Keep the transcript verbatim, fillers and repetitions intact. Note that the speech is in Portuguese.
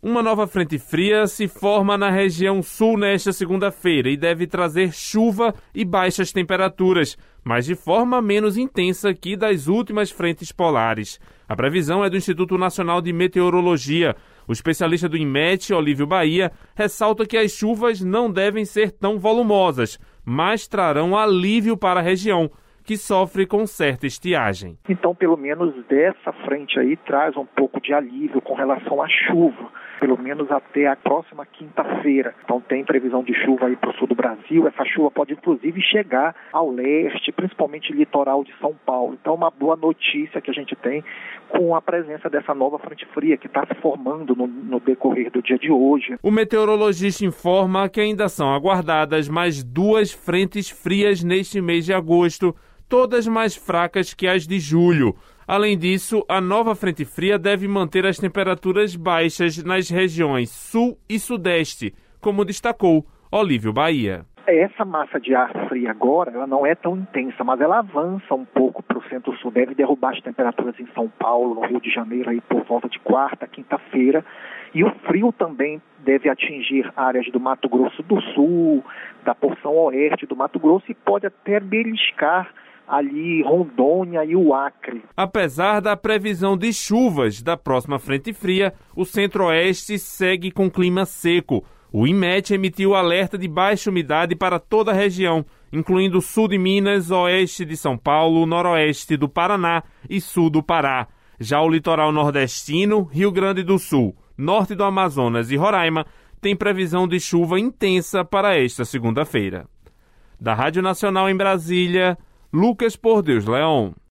Uma nova frente fria se forma na região sul nesta segunda-feira e deve trazer chuva e baixas temperaturas, mas de forma menos intensa que das últimas frentes polares. A previsão é do Instituto Nacional de Meteorologia. O especialista do INMET, Olívio Bahia, ressalta que as chuvas não devem ser tão volumosas, mas trarão alívio para a região, que sofre com certa estiagem. Então, pelo menos dessa frente aí traz um pouco de alívio com relação à chuva, pelo menos até a próxima quinta-feira. Então tem previsão de chuva aí para o sul do Brasil. Essa chuva pode inclusive chegar ao leste, principalmente litoral de São Paulo. Então uma boa notícia que a gente tem com a presença dessa nova frente fria que está se formando no, no decorrer do dia de hoje. O meteorologista informa que ainda são aguardadas mais duas frentes frias neste mês de agosto, todas mais fracas que as de julho. Além disso, a nova frente fria deve manter as temperaturas baixas nas regiões sul e sudeste, como destacou Olívio Bahia. Essa massa de ar fria agora, ela não é tão intensa, mas ela avança um pouco para o centro-sul, deve derrubar as temperaturas em São Paulo, no Rio de Janeiro, aí por volta de quarta, quinta-feira. E o frio também deve atingir áreas do Mato Grosso do Sul, da porção oeste do Mato Grosso e pode até beliscar ali Rondônia e o Acre. Apesar da previsão de chuvas da próxima frente fria, o centro-oeste segue com clima seco. O INMET emitiu alerta de baixa umidade para toda a região, incluindo o sul de Minas, oeste de São Paulo, noroeste do Paraná e sul do Pará. Já o litoral nordestino, Rio Grande do Sul, norte do Amazonas e Roraima tem previsão de chuva intensa para esta segunda-feira. Da Rádio Nacional em Brasília, Lucas Por Deus Leão.